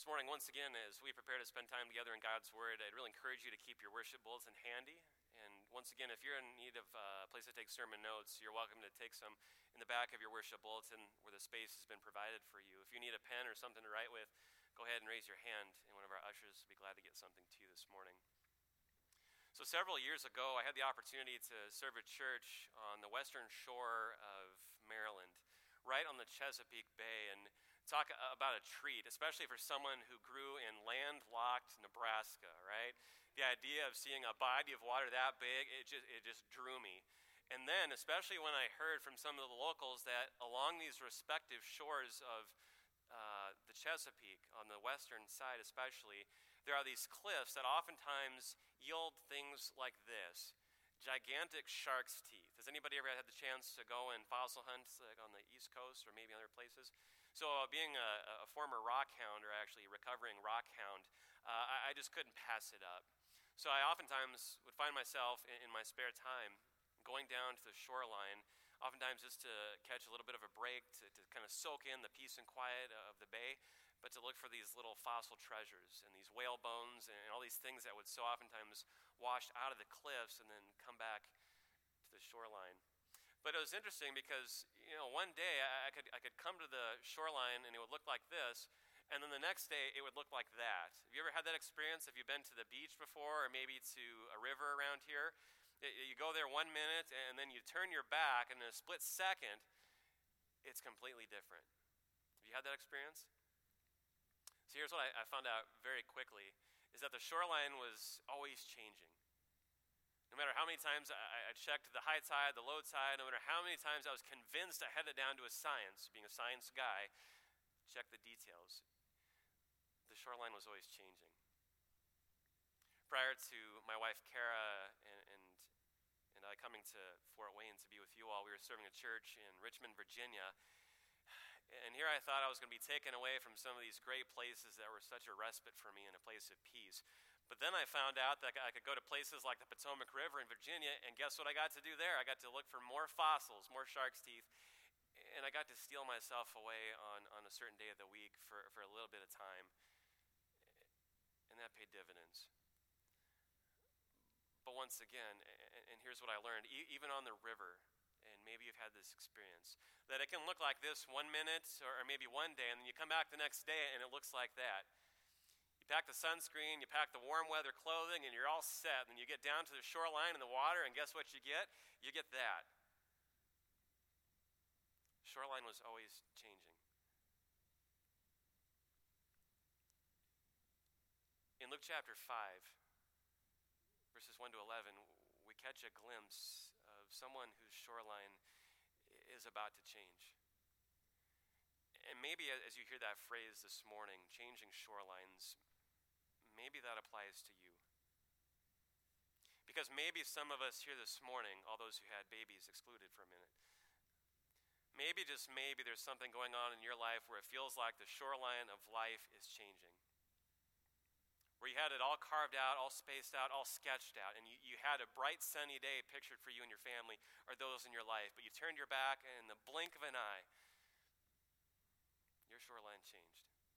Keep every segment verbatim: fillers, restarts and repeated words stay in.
This morning, once again, as we prepare to spend time together in God's Word, I'd really encourage you to keep your worship bulletin handy. And once again, if you're in need of a place to take sermon notes, you're welcome to take some in the back of your worship bulletin where the space has been provided for you. If you need a pen or something to write with, go ahead and raise your hand, and one of our ushers will be glad to get something to you this morning. So several years ago, I had the opportunity to serve a church on the western shore of Maryland, right on the Chesapeake Bay, and talk about a treat, especially for someone who grew in landlocked Nebraska, right? The idea of seeing a body of water that big, it just it just drew me. And then, especially when I heard from some of the locals that along these respective shores of uh, the Chesapeake, on the western side especially, there are these cliffs that oftentimes yield things like this: gigantic shark's teeth. Has anybody ever had the chance to go and fossil hunt like on the East Coast or maybe other places? So uh, being a, a former rock hound, or actually recovering rock hound, uh, I, I just couldn't pass it up. So I oftentimes would find myself in, in my spare time going down to the shoreline, oftentimes just to catch a little bit of a break, to, to kind of soak in the peace and quiet of the bay, but to look for these little fossil treasures and these whale bones and all these things that would so oftentimes wash out of the cliffs and then come back to the shoreline. But it was interesting because, you know, one day I could I could come to the shoreline and it would look like this, and then the next day it would look like that. Have you ever had that experience? Have you been to the beach before, or maybe to a river around here? You go there one minute and then you turn your back, and in a split second, it's completely different. Have you had that experience? So here's what I, I found out very quickly, is that the shoreline was always changing. No matter how many times I, I checked the high tide, the low tide, no matter how many times I was convinced I had it down to a science, being a science guy, check the details. The shoreline was always changing. Prior to my wife Kara and, and, and I coming to Fort Wayne to be with you all, we were serving a church in Richmond, Virginia. And here I thought I was going to be taken away from some of these great places that were such a respite for me and a place of peace. But then I found out that I could go to places like the Potomac River in Virginia, and guess what I got to do there? I got to look for more fossils, more shark's teeth, and I got to steal myself away on, on a certain day of the week for, for a little bit of time, and that paid dividends. But once again, and here's what I learned, even on the river, and maybe you've had this experience, that it can look like this one minute or maybe one day, and then you come back the next day and it looks like that. You pack the sunscreen, you pack the warm weather clothing, and you're all set. And then you get down to the shoreline and the water, and guess what you get? You get that. Shoreline was always changing. In Luke chapter five, verses one to eleven, we catch a glimpse of someone whose shoreline is about to change. And maybe as you hear that phrase this morning, changing shorelines, maybe that applies to you. Because maybe some of us here this morning, all those who had babies excluded for a minute, maybe, just maybe, there's something going on in your life where it feels like the shoreline of life is changing. Where you had it all carved out, all spaced out, all sketched out, and you, you had a bright sunny day pictured for you and your family or those in your life, but you turned your back and in the blink of an eye, your shoreline changed.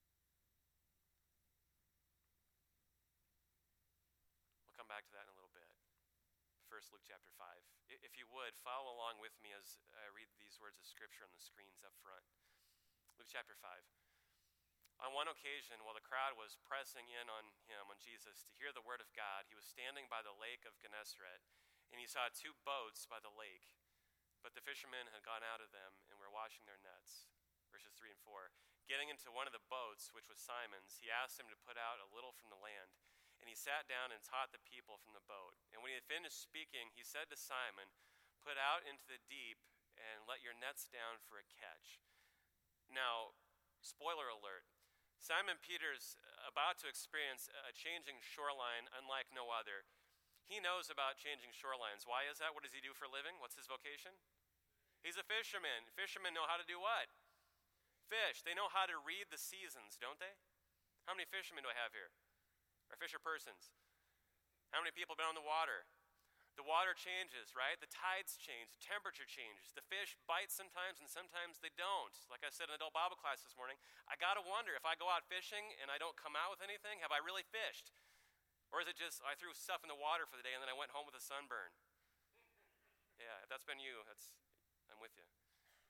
We'll come back to that in a little bit. First, Luke chapter five. If you would, follow along with me as I read these words of Scripture on the screens up front. Luke chapter five. On one occasion, while the crowd was pressing in on him, on Jesus, to hear the word of God, he was standing by the lake of Gennesaret, and he saw two boats by the lake, but the fishermen had gone out of them and were washing their nets. Verses three and four. Getting into one of the boats, which was Simon's, he asked him to put out a little from the land. And he sat down and taught the people from the boat. And when he had finished speaking, he said to Simon, "Put out into the deep and let your nets down for a catch." Now, spoiler alert, Simon Peter's about to experience a changing shoreline unlike no other. He knows about changing shorelines. Why is that? What does he do for a living? What's his vocation? He's a fisherman. Fishermen know how to do what? Fish. They know how to read the seasons, don't they? How many fishermen do I have here? Or fisher persons? How many people have been on the water? The water changes, right? The tides change, the temperature changes. The fish bite sometimes and sometimes they don't. Like I said in adult Bible class this morning, I got to wonder, if I go out fishing and I don't come out with anything, have I really fished? Or is it just I threw stuff in the water for the day and then I went home with a sunburn? Yeah, if that's been you, that's I'm with you.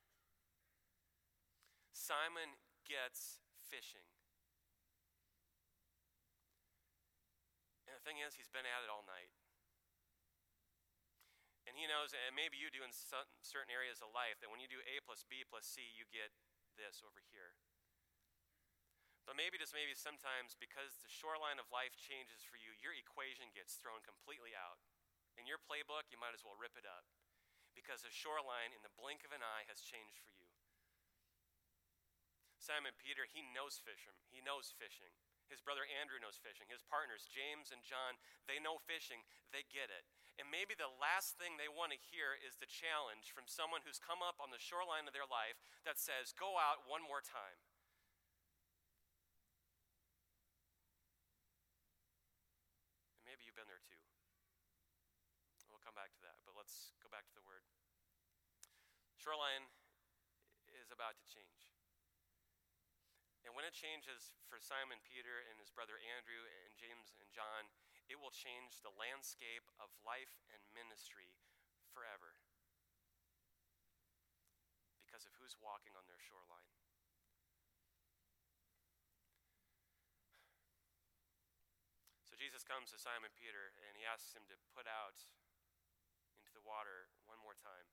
Simon gets fishing. And the thing is, he's been at it all night. And he knows, and maybe you do in some, certain areas of life, that when you do A plus B plus C, you get this over here. But maybe just maybe sometimes, because the shoreline of life changes for you, your equation gets thrown completely out. In your playbook, you might as well rip it up. Because the shoreline, in the blink of an eye, has changed for you. Simon Peter, he knows fishing. He knows fishing. His brother Andrew knows fishing. His partners, James and John, they know fishing. They get it. And maybe the last thing they want to hear is the challenge from someone who's come up on the shoreline of their life that says, go out one more time. And maybe you've been there too. We'll come back to that, but let's go back to the word. Shoreline is about to change. And when it changes for Simon Peter and his brother Andrew and James and John, it will change the landscape of life and ministry forever. Because of who's walking on their shoreline. So Jesus comes to Simon Peter and he asks him to put out into the water one more time.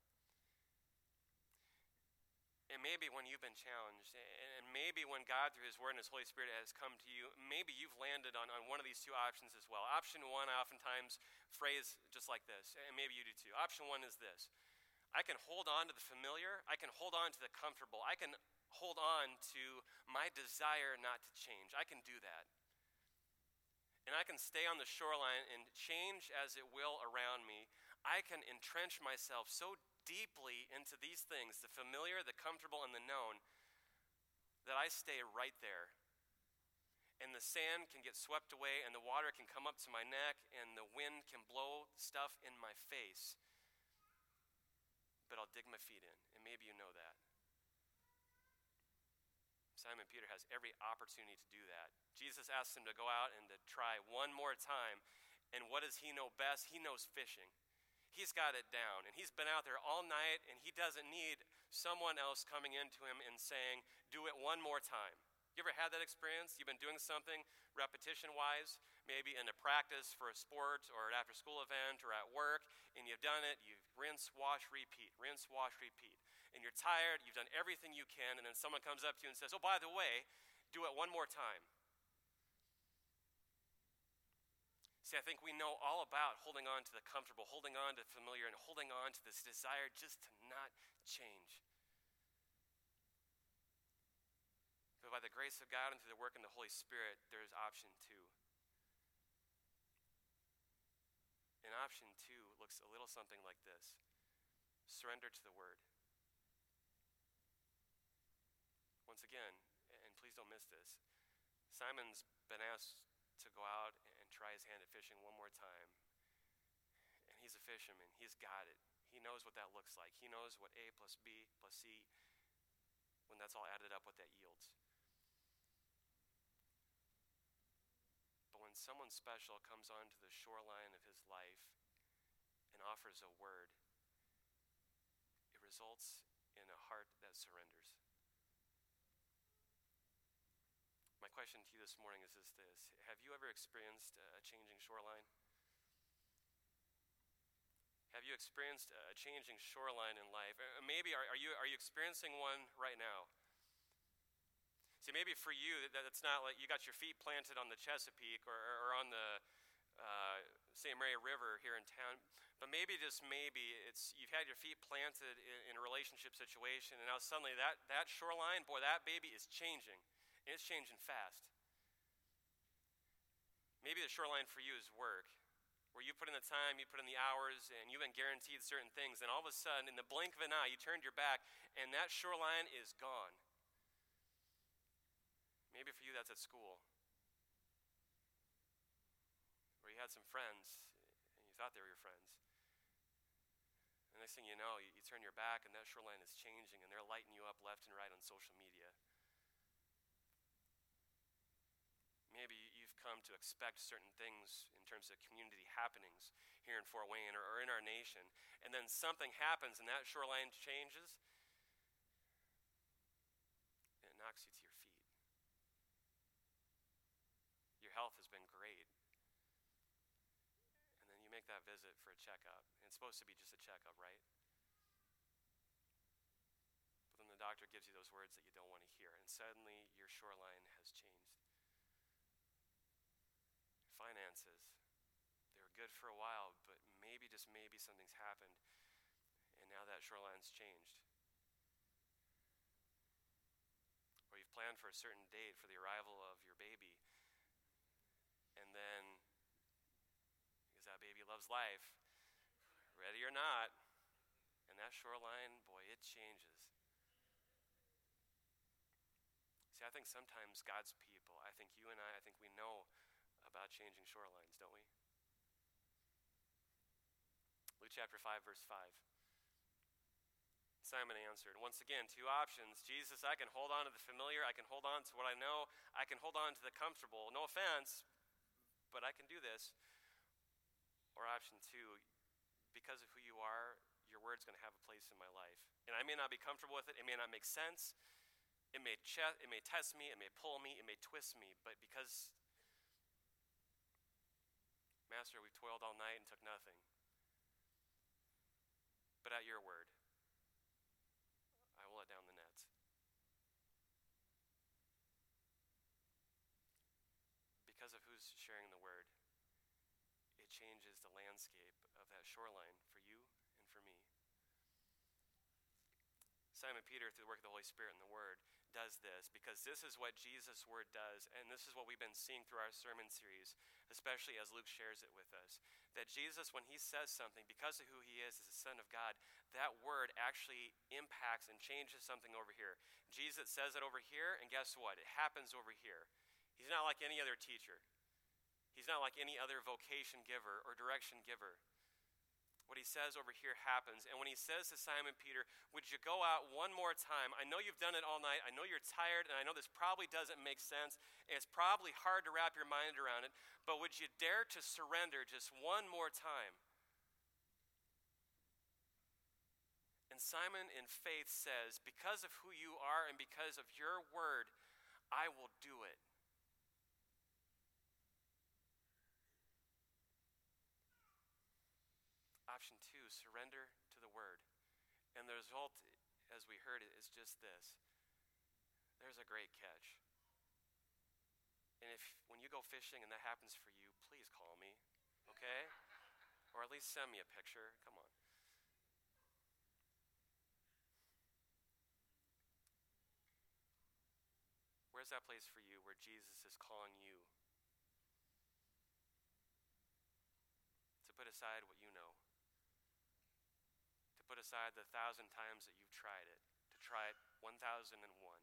And maybe when you've been challenged, and maybe when God through his word and his Holy Spirit has come to you, maybe you've landed on, on one of these two options as well. Option one, I oftentimes phrase just like this, and maybe you do too. Option one is this: I can hold on to the familiar, I can hold on to the comfortable, I can hold on to my desire not to change. I can do that. And I can stay on the shoreline and change as it will around me. I can entrench myself so deeply into these things, the familiar, the comfortable, and the known, that I stay right there. And the sand can get swept away, and the water can come up to my neck, and the wind can blow stuff in my face. But I'll dig my feet in, and maybe you know that. Simon Peter has every opportunity to do that. Jesus asks him to go out and to try one more time, and what does he know best? He knows fishing. He's got it down, and he's been out there all night, and he doesn't need someone else coming into him and saying, do it one more time. You ever had that experience? You've been doing something repetition-wise, maybe in a practice for a sport or an after-school event or at work, and you've done it, you've rinse, wash, repeat, rinse, wash, repeat. And you're tired, you've done everything you can, and then someone comes up to you and says, oh, by the way, do it one more time. See, I think we know all about holding on to the comfortable, holding on to the familiar, and holding on to this desire just to not change. But by the grace of God and through the work of the Holy Spirit, there is option two. And option two looks a little something like this: surrender to the Word. Once again, and please don't miss this, Simon's been asked to go out and try his hand at fishing one more time. And he's a fisherman. He's got it. He knows what that looks like. He knows what A plus B plus C, when that's all added up, what that yields. But when someone special comes onto the shoreline of his life and offers a word, it results in a heart that surrenders. My question to you this morning is this, this. Have you ever experienced a changing shoreline? Have you experienced a changing shoreline in life? Or maybe are, are you are you experiencing one right now? See, maybe for you, that it's not like you got your feet planted on the Chesapeake or, or on the uh, Saint Mary River here in town, but maybe just maybe it's you've had your feet planted in, in a relationship situation, and now suddenly that, that shoreline, boy, that baby is changing. And it's changing fast. Maybe the shoreline for you is work, where you put in the time, you put in the hours, and you've been guaranteed certain things, and all of a sudden, in the blink of an eye, you turned your back, and that shoreline is gone. Maybe for you that's at school, where you had some friends, and you thought they were your friends, And next thing you know, you, you turn your back and that shoreline is changing and they're lighting you up left and right on social media. Maybe you've come to expect certain things in terms of community happenings here in Fort Wayne or, or in our nation, and then something happens and that shoreline changes, and it knocks you to your feet. Your health has been great, and then you make that visit for a checkup, and it's supposed to be just a checkup, right? But then the doctor gives you those words that you don't want to hear, and suddenly your shoreline has changed. Finances, they were good for a while, but maybe, just maybe, something's happened, and now that shoreline's changed. Or you've planned for a certain date for the arrival of your baby, and then, because that baby loves life, ready or not, and that shoreline, boy, it changes. See, I think sometimes God's people, I think you and I, I think we know about changing shorelines, don't we? Luke chapter five, verse five. Simon answered, once again, two options. Jesus, I can hold on to the familiar, I can hold on to what I know, I can hold on to the comfortable. No offense, but I can do this. Or option two, because of who you are, your word's going to have a place in my life. And I may not be comfortable with it, it may not make sense, it may, ch- it may test me, it may pull me, it may twist me, but because, Master, we've toiled all night and took nothing. But at your word, I will let down the nets. Because of who's sharing the word, it changes the landscape of that shoreline for you and for me. Simon Peter, through the work of the Holy Spirit and the Word, does this because this is what Jesus' Word does, and this is what we've been seeing through our sermon series, especially as Luke shares it with us. That Jesus, when he says something, because of who he is as the Son of God, that word actually impacts and changes something over here. Jesus says it over here, and guess what? It happens over here. He's not like any other teacher. He's not like any other vocation giver or direction giver. What he says over here happens. And when he says to Simon Peter, would you go out one more time? I know you've done it all night. I know you're tired, and I know this probably doesn't make sense. And it's probably hard to wrap your mind around it. But would you dare to surrender just one more time? And Simon, in faith, says, because of who you are and because of your word, I will do it. Option two, surrender to the word. And the result, as we heard, is just this. There's a great catch. And if when you go fishing and that happens for you, please call me, okay? Or at least send me a picture. Come on. Where's that place for you where Jesus is calling you to put aside what you know? Put aside the thousand times that you've tried it, to try it one thousand and one.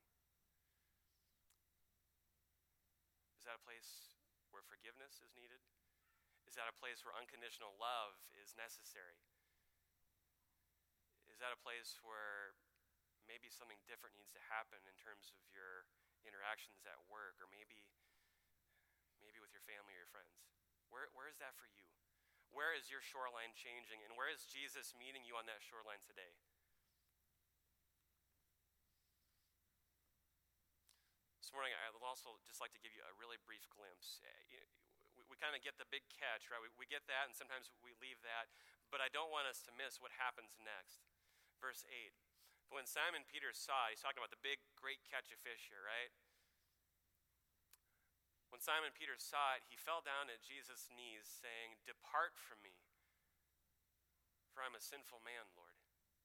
Is that a place where forgiveness is needed? Is that a place where unconditional love is necessary? Is that a place where maybe something different needs to happen in terms of your interactions at work, or maybe maybe with your family or your friends? Where where is that for you? Where is your shoreline changing, and where is Jesus meeting you on that shoreline today? This morning, I would also just like to give you a really brief glimpse. We, we kind of get the big catch, right? We, we get that, and sometimes we leave that, but I don't want us to miss what happens next. Verse eight, when Simon Peter saw, he's talking about the big, great catch of fish here, right? When Simon Peter saw it, he fell down at Jesus' knees, saying, depart from me, for I'm a sinful man, Lord.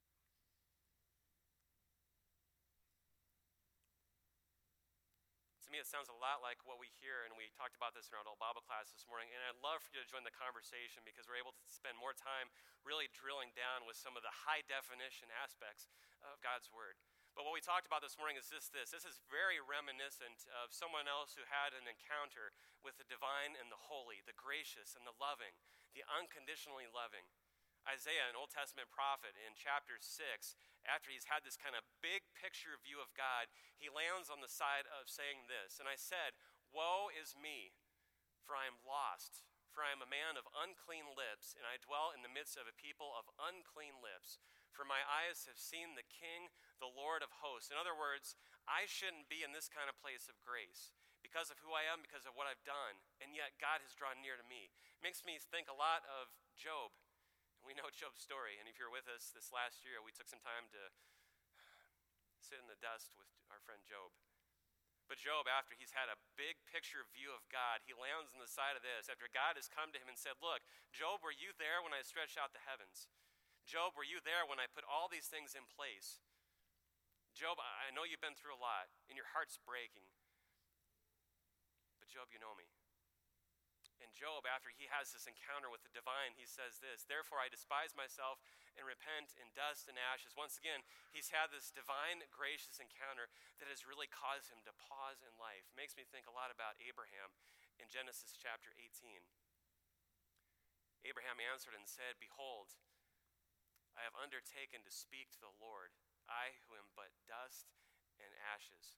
To me, it sounds a lot like what we hear, and we talked about this in our adult Bible class this morning, and I'd love for you to join the conversation because we're able to spend more time really drilling down with some of the high-definition aspects of God's Word. But what we talked about this morning is just this. This is very reminiscent of someone else who had an encounter with the divine and the holy, the gracious and the loving, the unconditionally loving. Isaiah, an Old Testament prophet, in chapter six, after he's had this kind of big picture view of God, he lands on the side of saying this, "And I said, woe is me, for I am lost, for I am a man of unclean lips, and I dwell in the midst of a people of unclean lips. For my eyes have seen the King, the Lord of hosts." In other words, I shouldn't be in this kind of place of grace because of who I am, because of what I've done, and yet God has drawn near to me. It makes me think a lot of Job. We know Job's story, and if you're with us this last year, we took some time to sit in the dust with our friend Job. But Job, after he's had a big picture view of God, he lands on the side of this. After God has come to him and said, "Look, Job, were you there when I stretched out the heavens? Job, were you there when I put all these things in place? Job, I know you've been through a lot, and your heart's breaking. But Job, you know me." And Job, after he has this encounter with the divine, he says this, "Therefore I despise myself and repent in dust and ashes." Once again, he's had this divine, gracious encounter that has really caused him to pause in life. It makes me think a lot about Abraham in Genesis chapter eighteen. Abraham answered and said, "Behold, I have undertaken to speak to the Lord, I who am but dust and ashes."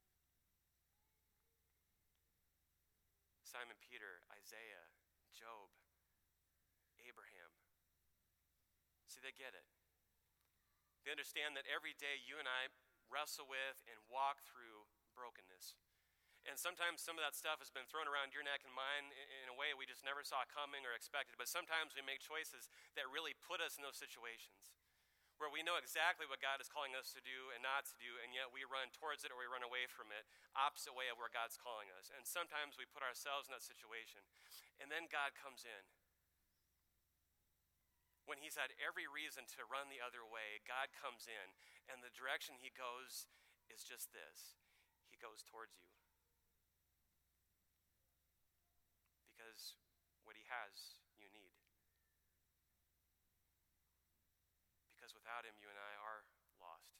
Simon Peter, Isaiah, Job, Abraham. See, they get it. They understand that every day you and I wrestle with and walk through brokenness. And sometimes some of that stuff has been thrown around your neck and mine in a way we just never saw coming or expected. But sometimes we make choices that really put us in those situations where we know exactly what God is calling us to do and not to do, and yet we run towards it or we run away from it, opposite way of where God's calling us. And sometimes we put ourselves in that situation, and then God comes in. When he's had every reason to run the other way, God comes in, and the direction he goes is just this. He goes towards you. Because what he has, you need. Because without him, you and I are lost.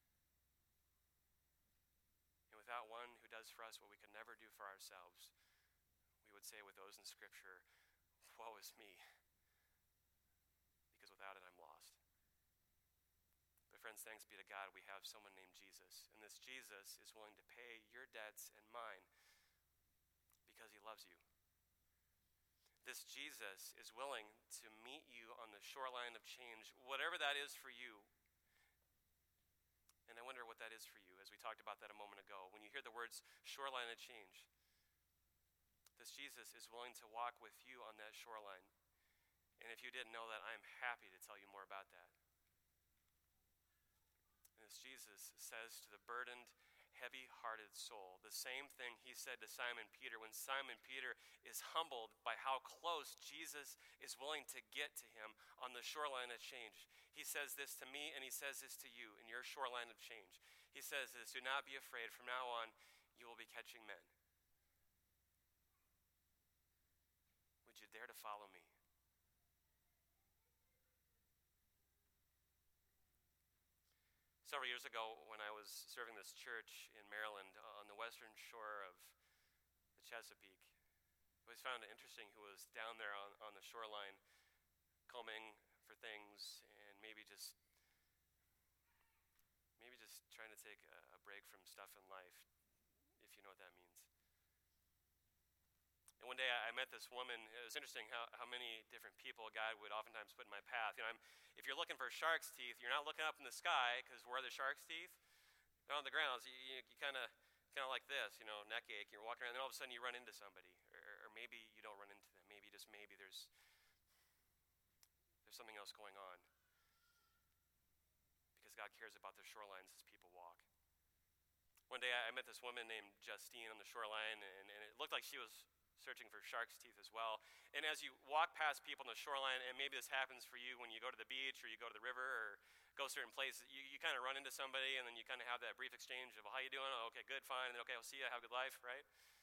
And without one who does for us what we could never do for ourselves, we would say with those in Scripture, "Woe is me, because without it, I'm lost." But friends, thanks be to God, we have someone named Jesus. And this Jesus is willing to pay your debts and mine because he loves you. This Jesus is willing to meet you on the shoreline of change, whatever that is for you. And I wonder what that is for you, as we talked about that a moment ago. When you hear the words shoreline of change, this Jesus is willing to walk with you on that shoreline. And if you didn't know that, I'm happy to tell you more about that. And this Jesus says to the burdened, heavy-hearted soul the same thing he said to Simon Peter when Simon Peter is humbled by how close Jesus is willing to get to him on the shoreline of change. He says this to me, and he says this to you in your shoreline of change. He says this, "Do not be afraid. From now on, you will be catching men." Would you dare to follow me? Several years ago, when I was serving this church in Maryland on the western shore of the Chesapeake, I always found it interesting who was down there on, on the shoreline combing for things and maybe just maybe just trying to take a, a break from stuff in life, if you know what that means. And one day I, I met this woman. It was interesting how, how many different people God would oftentimes put in my path. You know, I'm, if you're looking for shark's teeth, you're not looking up in the sky, because where are the shark's teeth? They're on the ground. So you, you, you kind of kind of like this, you know, neck ache. You're walking around, and then all of a sudden you run into somebody. Or, or maybe you don't run into them. Maybe, just maybe, there's there's something else going on. Because God cares about the shorelines as people walk. One day I met this woman named Justine on the shoreline, and, and it looked like she was searching for shark's teeth as well. And as you walk past people on the shoreline, and maybe this happens for you when you go to the beach or you go to the river or go certain places, you, you kind of run into somebody, and then you kind of have that brief exchange of, "How you doing?" "Oh, okay, good, fine." And then, "Okay, I'll see you. Have a good life," right?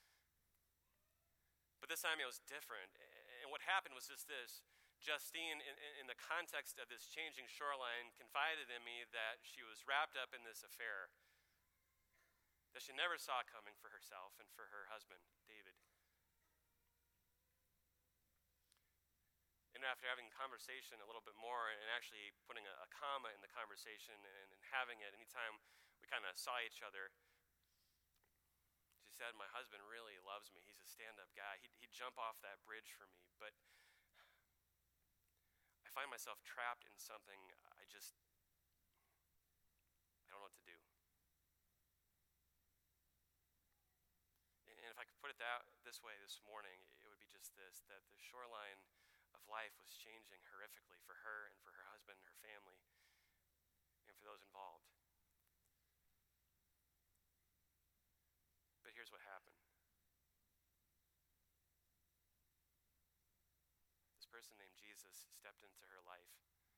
But this time it was different. And what happened was just this. Justine, in, in the context of this changing shoreline, confided in me that she was wrapped up in this affair that she never saw coming for herself and for her husband, David. And after having conversation a little bit more and actually putting a, a comma in the conversation and, and having it, anytime we kind of saw each other, she said, my husband really loves me. He's a stand-up guy. He'd, he'd jump off that bridge for me, but I find myself trapped in something I just, I don't know what to do. And, and if I could put it that this way this morning, it would be just this, that the shoreline of life was changing horrifically for her and for her husband and her family and for those involved. But here's what happened. This person named Jesus stepped into her life.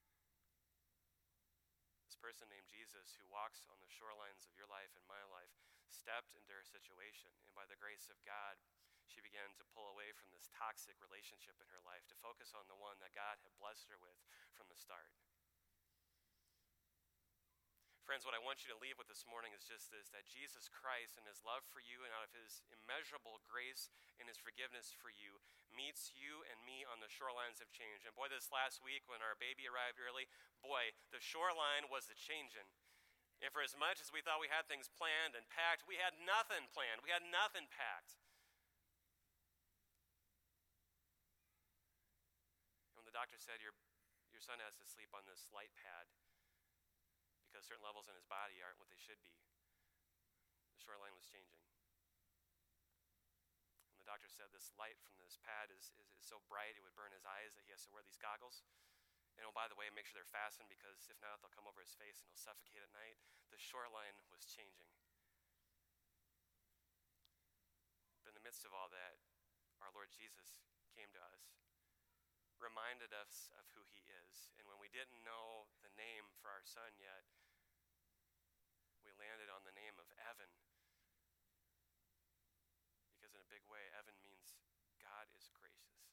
This person named Jesus, who walks on the shorelines of your life and my life, stepped into her situation, and by the grace of God, she began to pull away from this toxic relationship in her life to focus on the one that God had blessed her with from the start. Friends, what I want you to leave with this morning is just this, that Jesus Christ and his love for you and out of his immeasurable grace and his forgiveness for you meets you and me on the shorelines of change. And boy, this last week when our baby arrived early, boy, the shoreline was the changing. And for as much as we thought we had things planned and packed, we had nothing planned. We had nothing packed. The doctor said your your son has to sleep on this light pad because certain levels in his body aren't what they should be. The shoreline was changing. And the doctor said this light from this pad is, is, is so bright it would burn his eyes that he has to wear these goggles. And oh, by the way, make sure they're fastened because if not, they'll come over his face and he'll suffocate at night. The shoreline was changing. But in the midst of all that, our Lord Jesus came to us, reminded us of who he is. And when we didn't know the name for our son yet, we landed on the name of Evan. Because in a big way, Evan means God is gracious.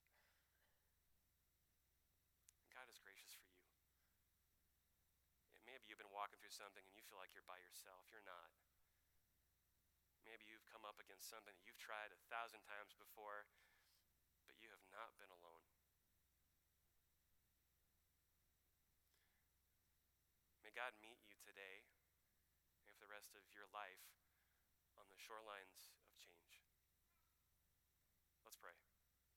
And God is gracious for you. And maybe you've been walking through something and you feel like you're by yourself. You're not. Maybe you've come up against something that you've tried a thousand times before, but you have not been alone. May God meet you today and for the rest of your life on the shorelines of change. Let's pray.